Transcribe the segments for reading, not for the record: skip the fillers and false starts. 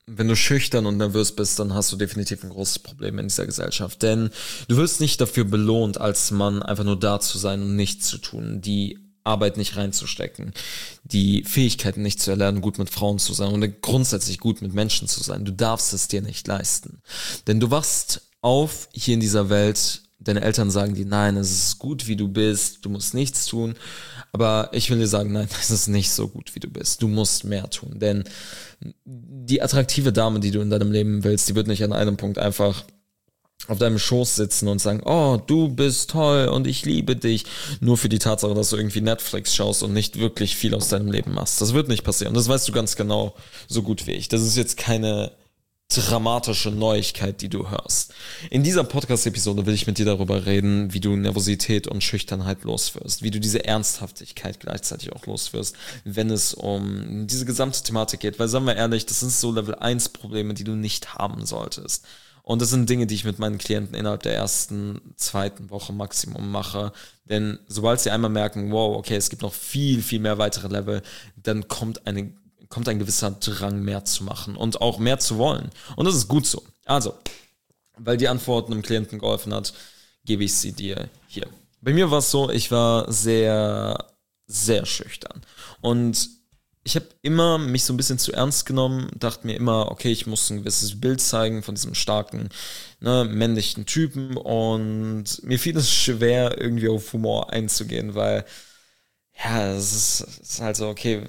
wenn du schüchtern und nervös bist, dann hast du definitiv ein großes Problem in dieser Gesellschaft. Denn du wirst nicht dafür belohnt, als Mann einfach nur da zu sein und nichts zu tun, die Arbeit nicht reinzustecken, die Fähigkeiten nicht zu erlernen, gut mit Frauen zu sein und grundsätzlich gut mit Menschen zu sein. Du darfst es dir nicht leisten. Denn du wachst auf hier in dieser Welt, deine Eltern sagen dir, nein, es ist gut, wie du bist, du musst nichts tun. Aber ich will dir sagen, nein, es ist nicht so gut, wie du bist. Du musst mehr tun, denn die attraktive Dame, die du in deinem Leben willst, die wird nicht an einem Punkt einfach auf deinem Schoß sitzen und sagen, oh, du bist toll und ich liebe dich, nur für die Tatsache, dass du irgendwie Netflix schaust und nicht wirklich viel aus deinem Leben machst. Das wird nicht passieren. Das weißt du ganz genau so gut wie ich. Das ist jetzt keine dramatische Neuigkeit, die du hörst. In dieser Podcast-Episode will ich mit dir darüber reden, wie du Nervosität und Schüchternheit loswirst, wie du diese Ernsthaftigkeit gleichzeitig auch loswirst, wenn es um diese gesamte Thematik geht. Weil, sagen wir ehrlich, das sind so Level 1 Probleme, die du nicht haben solltest. Und das sind Dinge, die ich mit meinen Klienten innerhalb der ersten, zweiten Woche Maximum mache. Denn sobald sie einmal merken, wow, okay, es gibt noch viel, viel mehr weitere Level, dann kommt ein gewisser Drang, mehr zu machen und auch mehr zu wollen. Und das ist gut so. Also, weil die Antwort einem Klienten geholfen hat, gebe ich sie dir hier. Bei mir war es so, ich war sehr, sehr schüchtern. Und ich habe immer mich so ein bisschen zu ernst genommen, dachte mir immer, okay, ich muss ein gewisses Bild zeigen von diesem starken, männlichen Typen. Und mir fiel es schwer, irgendwie auf Humor einzugehen, weil, ja, es ist halt so, okay,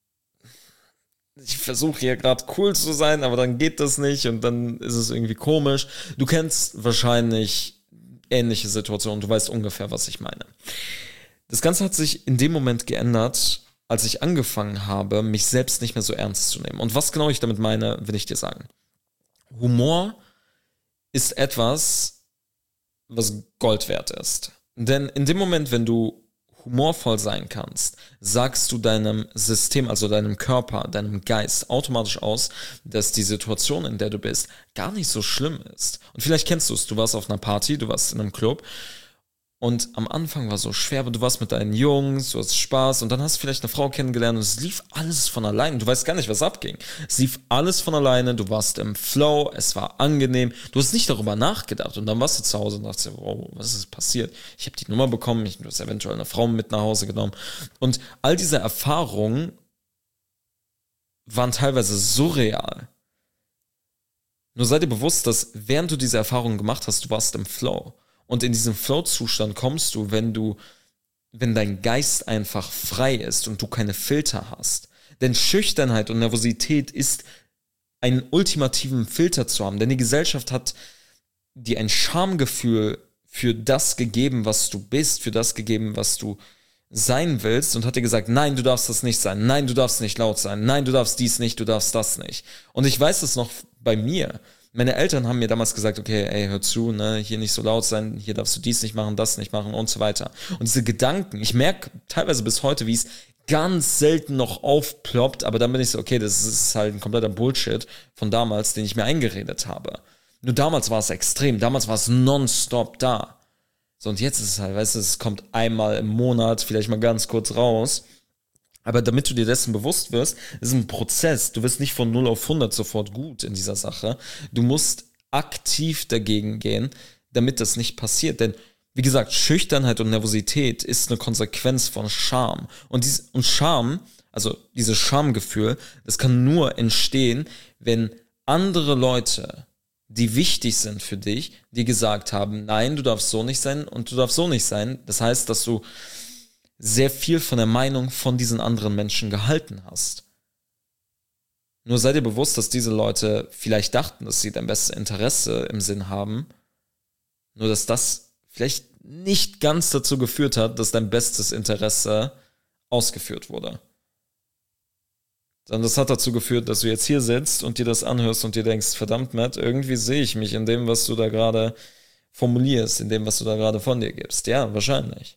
ich versuche hier gerade cool zu sein, aber dann geht das nicht und dann ist es irgendwie komisch. Du kennst wahrscheinlich ähnliche Situationen, du weißt ungefähr, was ich meine. Das Ganze hat sich in dem Moment geändert, als ich angefangen habe, mich selbst nicht mehr so ernst zu nehmen. Und was genau ich damit meine, will ich dir sagen. Humor ist etwas, was Gold wert ist. Denn in dem Moment, wenn du humorvoll sein kannst, sagst du deinem System, also deinem Körper, deinem Geist automatisch aus, dass die Situation, in der du bist, gar nicht so schlimm ist. Und vielleicht kennst du es, du warst auf einer Party, du warst in einem Club und am Anfang war es so schwer, aber du warst mit deinen Jungs, du hast Spaß und dann hast du vielleicht eine Frau kennengelernt und es lief alles von alleine. Du weißt gar nicht, was abging. Es lief alles von alleine, du warst im Flow, es war angenehm, du hast nicht darüber nachgedacht und dann warst du zu Hause und dachtest, wow, was ist passiert? Ich habe die Nummer bekommen, du hast eventuell eine Frau mit nach Hause genommen und all diese Erfahrungen waren teilweise surreal. Nur sei dir bewusst, dass während du diese Erfahrungen gemacht hast, du warst im Flow. Und in diesen Flow-Zustand kommst du, wenn dein Geist einfach frei ist und du keine Filter hast. Denn Schüchternheit und Nervosität ist einen ultimativen Filter zu haben. Denn die Gesellschaft hat dir ein Schamgefühl für das gegeben, was du bist, für das gegeben, was du sein willst und hat dir gesagt, nein, du darfst das nicht sein, nein, du darfst nicht laut sein, nein, du darfst dies nicht, du darfst das nicht. Und ich weiß es noch bei mir. Meine Eltern haben mir damals gesagt, okay, ey, hör zu, hier nicht so laut sein, hier darfst du dies nicht machen, das nicht machen und so weiter. Und diese Gedanken, ich merke teilweise bis heute, wie es ganz selten noch aufploppt, aber dann bin ich so, okay, das ist halt ein kompletter Bullshit von damals, den ich mir eingeredet habe. Nur damals war es extrem, damals war es nonstop da. So, und jetzt ist es halt, weißt du, es kommt einmal im Monat, vielleicht mal ganz kurz raus. Aber damit du dir dessen bewusst wirst, ist ein Prozess. Du wirst nicht von 0 auf 100 sofort gut in dieser Sache. Du musst aktiv dagegen gehen, damit das nicht passiert. Denn, wie gesagt, Schüchternheit und Nervosität ist eine Konsequenz von Scham. Und Scham, also dieses Schamgefühl, das kann nur entstehen, wenn andere Leute, die wichtig sind für dich, die gesagt haben, nein, du darfst so nicht sein und du darfst so nicht sein. Das heißt, dass du sehr viel von der Meinung von diesen anderen Menschen gehalten hast. Nur sei dir bewusst, dass diese Leute vielleicht dachten, dass sie dein bestes Interesse im Sinn haben, nur dass das vielleicht nicht ganz dazu geführt hat, dass dein bestes Interesse ausgeführt wurde. Sondern das hat dazu geführt, dass du jetzt hier sitzt und dir das anhörst und dir denkst, verdammt Matt, irgendwie sehe ich mich in dem, was du da gerade formulierst, in dem, was du da gerade von dir gibst. Ja, wahrscheinlich.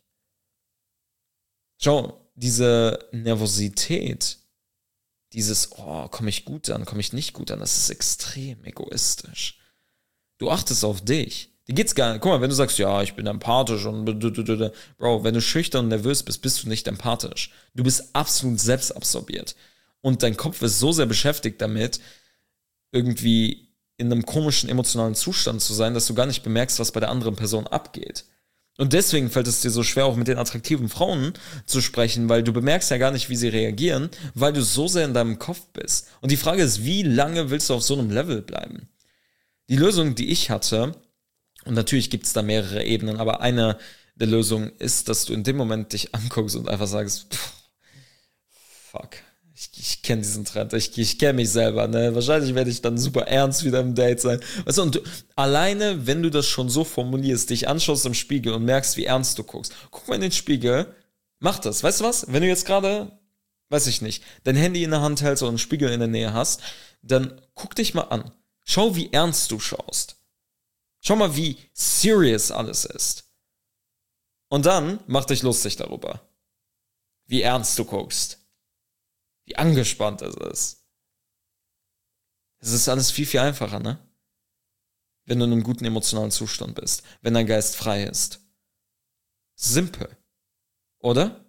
Schau, diese Nervosität, dieses, komme ich gut an, komme ich nicht gut an, das ist extrem egoistisch. Du achtest auf dich. Dir geht's gar nicht. Guck mal, wenn du sagst, ja, ich bin empathisch und Bro, wenn du schüchtern und nervös bist, bist du nicht empathisch. Du bist absolut selbstabsorbiert. Und dein Kopf ist so sehr beschäftigt damit, irgendwie in einem komischen emotionalen Zustand zu sein, dass du gar nicht bemerkst, was bei der anderen Person abgeht. Und deswegen fällt es dir so schwer, auch mit den attraktiven Frauen zu sprechen, weil du bemerkst ja gar nicht, wie sie reagieren, weil du so sehr in deinem Kopf bist. Und die Frage ist, wie lange willst du auf so einem Level bleiben? Die Lösung, die ich hatte, und natürlich gibt es da mehrere Ebenen, aber eine der Lösungen ist, dass du in dem Moment dich anguckst und einfach sagst, fuck, ich kenne diesen Trend, ich kenne mich selber, ne? Wahrscheinlich werde ich dann super ernst wieder im Date sein. Weißt du, und alleine, wenn du das schon so formulierst, dich anschaust im Spiegel und merkst, wie ernst du guckst, guck mal in den Spiegel, mach das, weißt du was? Wenn du jetzt gerade, weiß ich nicht, dein Handy in der Hand hältst oder einen Spiegel in der Nähe hast, dann guck dich mal an. Schau, wie ernst du schaust. Schau mal, wie serious alles ist. Und dann mach dich lustig darüber. Wie ernst du guckst. Wie angespannt es ist. Es ist alles viel, viel einfacher, ne? Wenn du in einem guten emotionalen Zustand bist. Wenn dein Geist frei ist. Simpel. Oder?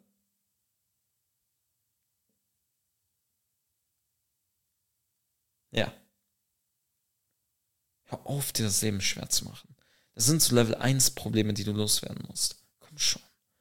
Ja. Hör auf, dir das Leben schwer zu machen. Das sind so Level 1 Probleme, die du loswerden musst. Komm schon.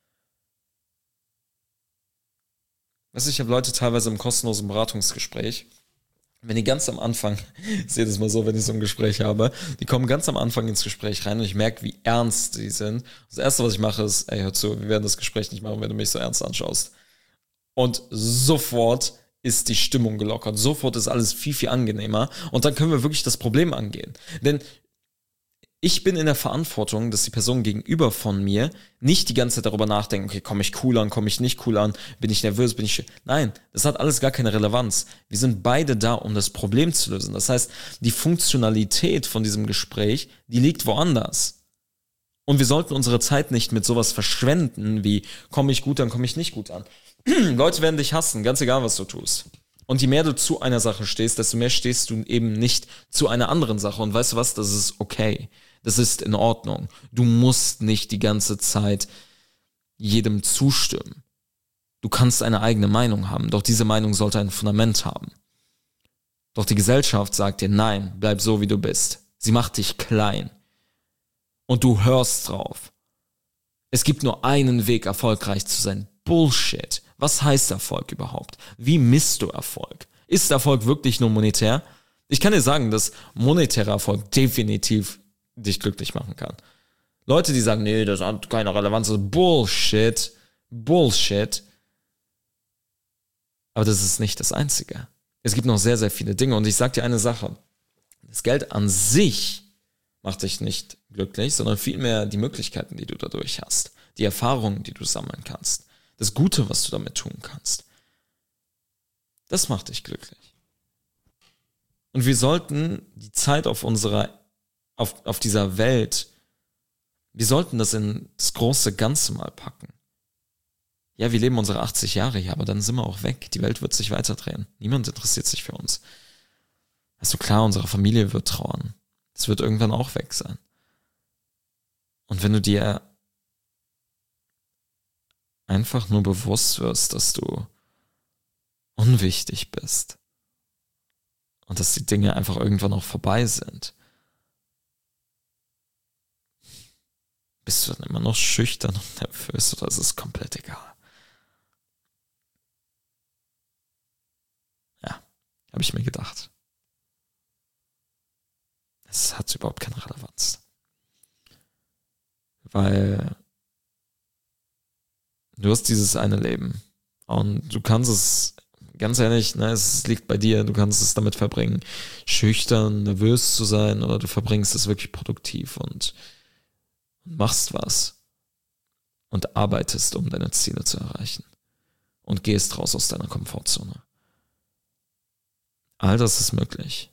Weißt du, ich habe Leute teilweise im kostenlosen Beratungsgespräch, wenn die ganz am Anfang, ich sehe das mal so, wenn ich so ein Gespräch habe, die kommen ganz am Anfang ins Gespräch rein und ich merke, wie ernst die sind. Das Erste, was ich mache, ist, ey, hör zu, wir werden das Gespräch nicht machen, wenn du mich so ernst anschaust. Und sofort ist die Stimmung gelockert. Sofort ist alles viel, viel angenehmer. Und dann können wir wirklich das Problem angehen. Denn ich bin in der Verantwortung, dass die Person gegenüber von mir nicht die ganze Zeit darüber nachdenkt, okay, komme ich cool an, komme ich nicht cool an, bin ich nervös, bin ich... Nein, das hat alles gar keine Relevanz. Wir sind beide da, um das Problem zu lösen. Das heißt, die Funktionalität von diesem Gespräch, die liegt woanders. Und wir sollten unsere Zeit nicht mit sowas verschwenden, wie komme ich gut an, komme ich nicht gut an. Leute werden dich hassen, ganz egal, was du tust. Und je mehr du zu einer Sache stehst, desto mehr stehst du eben nicht zu einer anderen Sache. Und weißt du was, das ist okay. Das ist in Ordnung. Du musst nicht die ganze Zeit jedem zustimmen. Du kannst eine eigene Meinung haben, doch diese Meinung sollte ein Fundament haben. Doch die Gesellschaft sagt dir, nein, bleib so, wie du bist. Sie macht dich klein. Und du hörst drauf. Es gibt nur einen Weg, erfolgreich zu sein. Bullshit. Was heißt Erfolg überhaupt? Wie misst du Erfolg? Ist Erfolg wirklich nur monetär? Ich kann dir sagen, dass monetärer Erfolg definitiv dich glücklich machen kann. Leute, die sagen, nee, das hat keine Relevanz, das ist Bullshit. Bullshit. Aber das ist nicht das Einzige. Es gibt noch sehr, sehr viele Dinge. Und ich sag dir eine Sache. Das Geld an sich macht dich nicht glücklich, sondern vielmehr die Möglichkeiten, die du dadurch hast. Die Erfahrungen, die du sammeln kannst. Das Gute, was du damit tun kannst. Das macht dich glücklich. Und wir sollten die Zeit auf dieser Welt, wir sollten das in das große Ganze mal packen. Ja, wir leben unsere 80 Jahre hier, aber dann sind wir auch weg. Die Welt wird sich weiterdrehen. Niemand interessiert sich für uns. Also klar, unsere Familie wird trauern. Es wird irgendwann auch weg sein. Und wenn du dir einfach nur bewusst wirst, dass du unwichtig bist und dass die Dinge einfach irgendwann auch vorbei sind, bist du dann immer noch schüchtern und nervös oder ist es komplett egal? Ja, habe ich mir gedacht. Es hat überhaupt keine Relevanz. Weil du hast dieses eine Leben und du kannst es, ganz ehrlich, ne, es liegt bei dir, du kannst es damit verbringen, schüchtern, nervös zu sein oder du verbringst es wirklich produktiv und machst was und arbeitest, um deine Ziele zu erreichen und gehst raus aus deiner Komfortzone. All das ist möglich.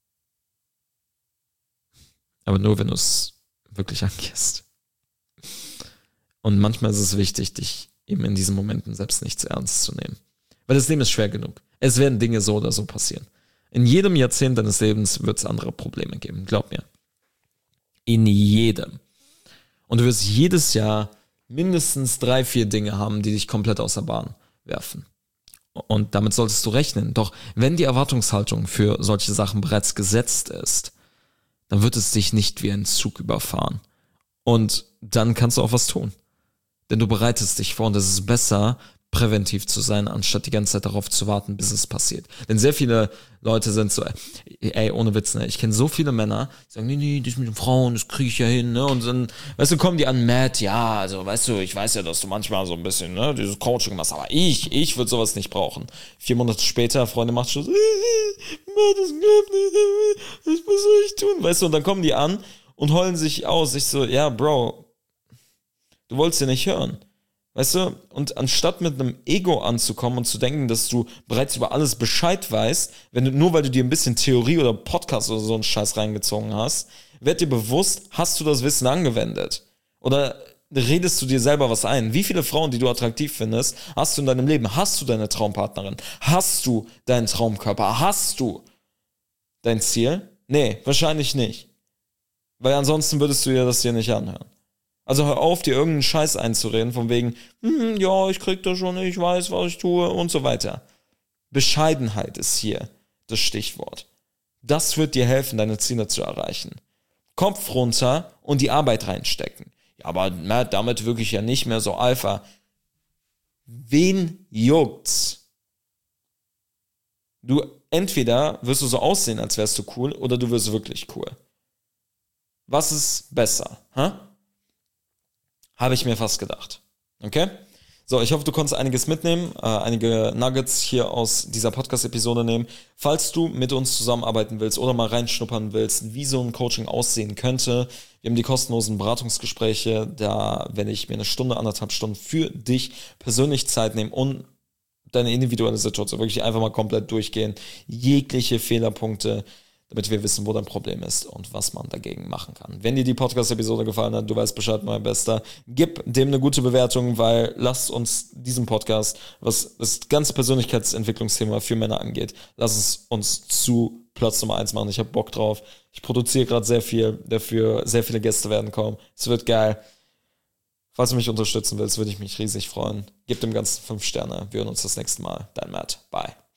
Aber nur, wenn du es wirklich angehst. Und manchmal ist es wichtig, dich eben in diesen Momenten selbst nicht zu ernst zu nehmen. Weil das Leben ist schwer genug. Es werden Dinge so oder so passieren. In jedem Jahrzehnt deines Lebens wird es andere Probleme geben. Glaub mir. In jedem. Und du wirst jedes Jahr mindestens 3, 4 Dinge haben, die dich komplett aus der Bahn werfen. Und damit solltest du rechnen. Doch wenn die Erwartungshaltung für solche Sachen bereits gesetzt ist, dann wird es dich nicht wie ein Zug überfahren. Und dann kannst du auch was tun. Denn du bereitest dich vor und es ist besser, präventiv zu sein, anstatt die ganze Zeit darauf zu warten, bis es passiert. Denn sehr viele Leute sind so, ey, ohne Witz, ne? Ich kenne so viele Männer, die sagen, nee, das mit den Frauen, das kriege ich ja hin, ne? Und dann, weißt du, kommen die an, Matt, ja, also, weißt du, ich weiß ja, dass du manchmal so ein bisschen, ne, dieses Coaching machst, aber ich würde sowas nicht brauchen. 4 Monate später, Freunde macht schon so, das klappt nicht, was soll ich tun? Weißt du, und dann kommen die an und heulen sich aus. Ich so, ja, Bro, du wolltest ja nicht hören. Weißt du, und anstatt mit einem Ego anzukommen und zu denken, dass du bereits über alles Bescheid weißt, nur weil du dir ein bisschen Theorie oder Podcast oder so einen Scheiß reingezogen hast, werd dir bewusst, hast du das Wissen angewendet? Oder redest du dir selber was ein? Wie viele Frauen, die du attraktiv findest, hast du in deinem Leben? Hast du deine Traumpartnerin? Hast du deinen Traumkörper? Hast du dein Ziel? Nee, wahrscheinlich nicht. Weil ansonsten würdest du dir das hier nicht anhören. Also hör auf, dir irgendeinen Scheiß einzureden, von wegen, ja, ich krieg das schon, ich weiß, was ich tue und so weiter. Bescheidenheit ist hier das Stichwort. Das wird dir helfen, deine Ziele zu erreichen. Kopf runter und die Arbeit reinstecken. Ja, aber Matt, damit wirklich ja nicht mehr so Alpha. Wen juckt's? Entweder wirst du so aussehen, als wärst du cool, oder du wirst wirklich cool. Was ist besser? Habe ich mir fast gedacht. Okay? So, ich hoffe, du konntest einiges mitnehmen, einige Nuggets hier aus dieser Podcast-Episode nehmen. Falls du mit uns zusammenarbeiten willst oder mal reinschnuppern willst, wie so ein Coaching aussehen könnte, wir haben die kostenlosen Beratungsgespräche, da werde ich mir 1 Stunde, 1,5 Stunden für dich persönlich Zeit nehmen und deine individuelle Situation wirklich einfach mal komplett durchgehen, jegliche Fehlerpunkte, damit wir wissen, wo dein Problem ist und was man dagegen machen kann. Wenn dir die Podcast-Episode gefallen hat, du weißt Bescheid, mein Bester, gib dem eine gute Bewertung, weil lass uns diesen Podcast, was das ganze Persönlichkeitsentwicklungsthema für Männer angeht, lass es uns zu Platz Nummer 1 machen. Ich habe Bock drauf. Ich produziere gerade sehr viel dafür, sehr viele Gäste werden kommen. Es wird geil. Falls du mich unterstützen willst, würde ich mich riesig freuen. Gib dem Ganzen 5 Sterne. Wir hören uns das nächste Mal. Dein Matt. Bye.